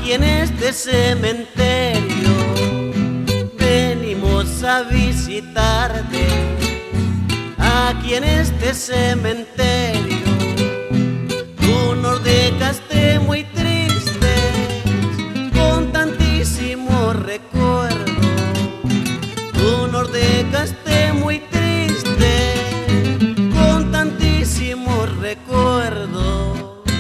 Aquí en este cementerio venimos a visitarte. Aquí en este cementerio tú nos dejaste muy tristes, con tantísimos recuerdos. Tú nos dejaste muy tristes, con tantísimos recuerdos.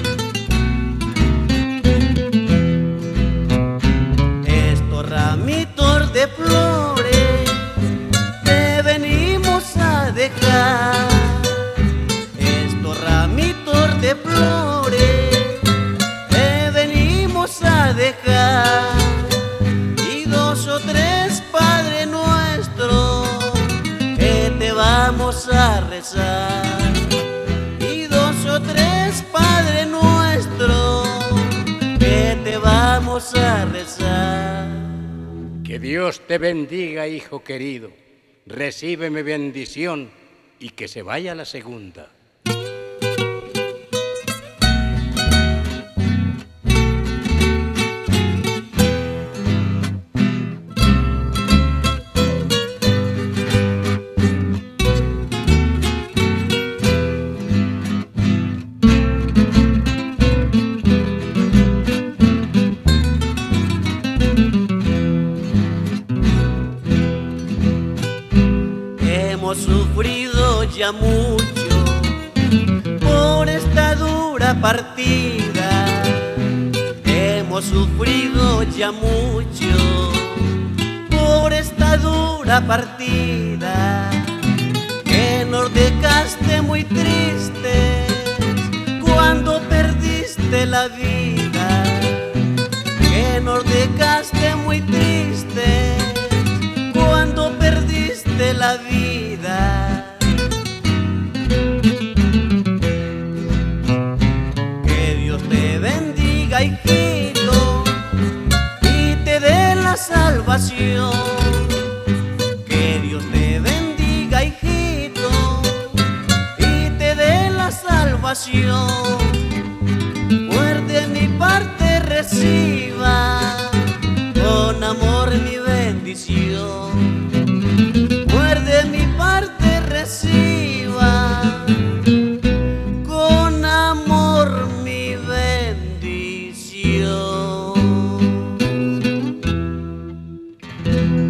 Estos ramitos de flores te venimos a dejar. Estos ramitos de flores te venimos a dejar. Y 2 o 3 Padre Nuestro que te vamos a rezar. Y 2 o 3 Padre Nuestro que te vamos a rezar. Que Dios te bendiga, hijo querido. Recibe mi bendición y que se vaya la segunda. Hemos sufrido ya mucho por esta dura partida. Hemos sufrido ya mucho por esta dura partida. Que nos dejaste muy tristes cuando perdiste la vida. Que nos dejaste muy tristes cuando perdiste la vida. Que Dios te bendiga, hijito, y te dé la salvación. Que Dios te bendiga, hijito, y te dé la salvación. Pues de mi parte reciba con amor mi bendición. De mi parte reciba con amor mi bendición.